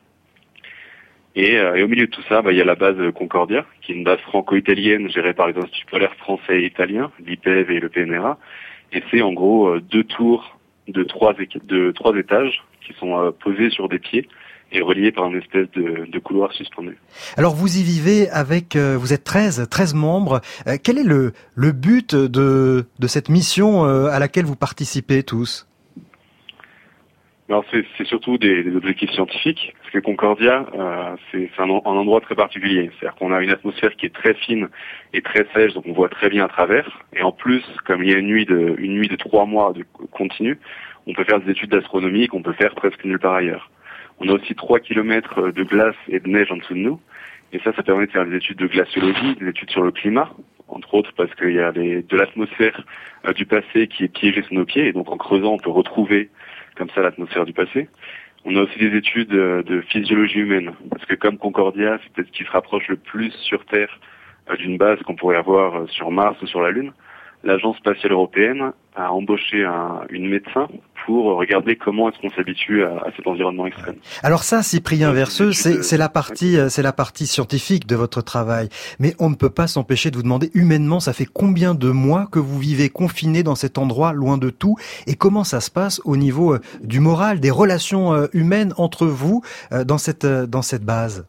Et au milieu de tout ça, il y a la base Concordia, qui est une base franco-italienne gérée par les instituts polaires français et italiens, l'IPEV et le PNRA. Et c'est en gros 2 tours de 3 étages qui sont posés sur des pieds et reliés par une espèce de couloir suspendu. Alors vous y vivez avec, vous êtes 13 membres. Quel est le but de cette mission à laquelle vous participez tous ? Alors c'est surtout des objectifs scientifiques, parce que Concordia, c'est un endroit très particulier. C'est-à-dire qu'on a une atmosphère qui est très fine et très sèche, donc on voit très bien à travers. Et en plus, comme il y a une nuit de 3 mois de continu, on peut faire des études d'astronomie qu'on peut faire presque nulle part ailleurs. On a aussi 3 kilomètres de glace et de neige en dessous de nous. Et ça permet de faire des études de glaciologie, des études sur le climat, entre autres parce qu'il y a de l'atmosphère du passé qui est piégée sous nos pieds. Et donc en creusant, on peut retrouver comme ça l'atmosphère du passé. On a aussi des études de physiologie humaine, parce que comme Concordia, c'est peut-être ce qui se rapproche le plus sur Terre d'une base qu'on pourrait avoir sur Mars ou sur la Lune. L'Agence spatiale européenne a embauché une médecin pour regarder comment est-ce qu'on s'habitue à cet environnement extrême. Alors ça, Cyprien Verseux, c'est la partie scientifique de votre travail. Mais on ne peut pas s'empêcher de vous demander humainement, ça fait combien de mois que vous vivez confiné dans cet endroit, loin de tout, et comment ça se passe au niveau du moral, des relations humaines entre vous dans cette base?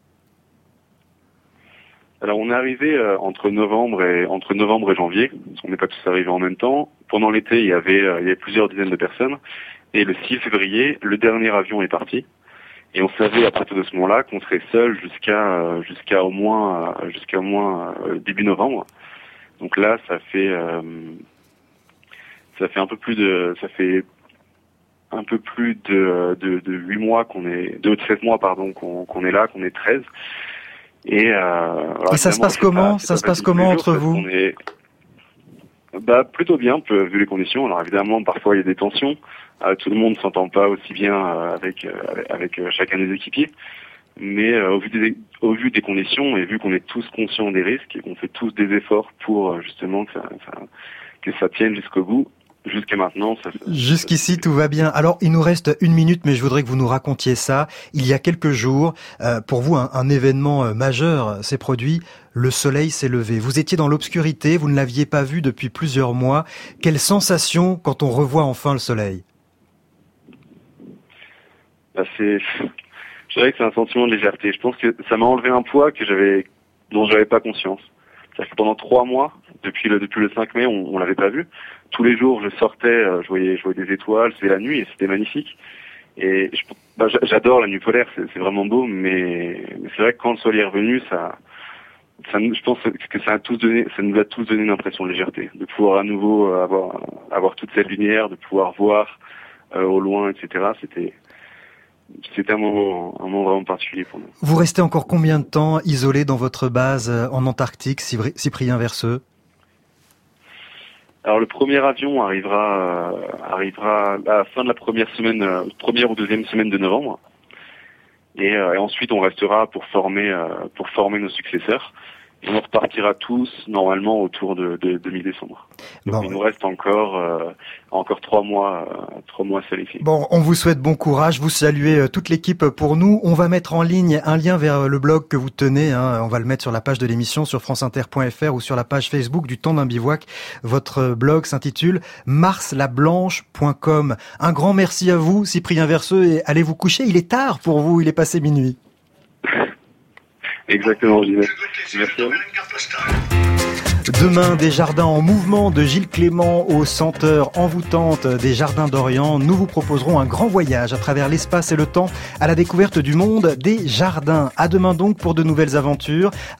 Alors on est arrivé entre novembre et janvier, parce qu'on n'est pas tous arrivés en même temps. Pendant l'été, il y avait plusieurs dizaines de personnes, et le 6 février, le dernier avion est parti, et on savait à partir de ce moment-là qu'on serait seul jusqu'à au moins début novembre. Donc là, ça fait un peu plus de 8 mois de 13 mois pardon qu'on est là, qu'on est 13. Et ça se passe comment entre vous? Plutôt bien, vu les conditions. Alors évidemment, parfois il y a des tensions. Tout le monde ne s'entend pas aussi bien avec chacun des équipiers. Mais au vu des conditions et vu qu'on est tous conscients des risques et qu'on fait tous des efforts pour justement que ça tienne jusqu'au bout. Jusqu'à maintenant, Jusqu'ici, tout va bien. Alors, il nous reste 1 minute, mais je voudrais que vous nous racontiez ça. Il y a quelques jours, pour vous, un événement majeur s'est produit. Le soleil s'est levé. Vous étiez dans l'obscurité, vous ne l'aviez pas vu depuis plusieurs mois. Quelle sensation quand on revoit enfin le soleil? Je dirais que c'est un sentiment de légèreté. Je pense que ça m'a enlevé un poids dont j'avais pas conscience. C'est-à-dire que pendant 3 mois, depuis le 5 mai, on l'avait pas vu. Tous les jours, je sortais, je voyais des étoiles, c'était la nuit et c'était magnifique. Et j'adore la nuit polaire, c'est vraiment beau, mais c'est vrai que quand le soleil est revenu, je pense que ça nous a tous donné une impression de légèreté, de pouvoir à nouveau avoir toute cette lumière, de pouvoir voir au loin, etc. C'était un moment vraiment particulier pour nous. Vous restez encore combien de temps isolé dans votre base en Antarctique, Cyprien Verseux? Alors le premier avion arrivera à la fin de la première ou deuxième semaine de novembre, et ensuite on restera pour former nos successeurs. Et on repartira tous normalement autour de mi-décembre. Donc il nous reste encore 3 mois seuls ici. Bon, on vous souhaite bon courage, vous saluez toute l'équipe pour nous. On va mettre en ligne un lien vers le blog que vous tenez, on va le mettre sur la page de l'émission sur franceinter.fr ou sur la page Facebook du Temps d'un bivouac. Votre blog s'intitule marslablanche.com. Un grand merci à vous, Cyprien Verseux, et allez vous coucher, il est tard pour vous, il est passé minuit. Exactement, je disais. Merci à vous. Demain, des jardins en mouvement de Gilles Clément aux senteurs envoûtantes des jardins d'Orient. Nous vous proposerons un grand voyage à travers l'espace et le temps à la découverte du monde des jardins. À demain donc pour de nouvelles aventures.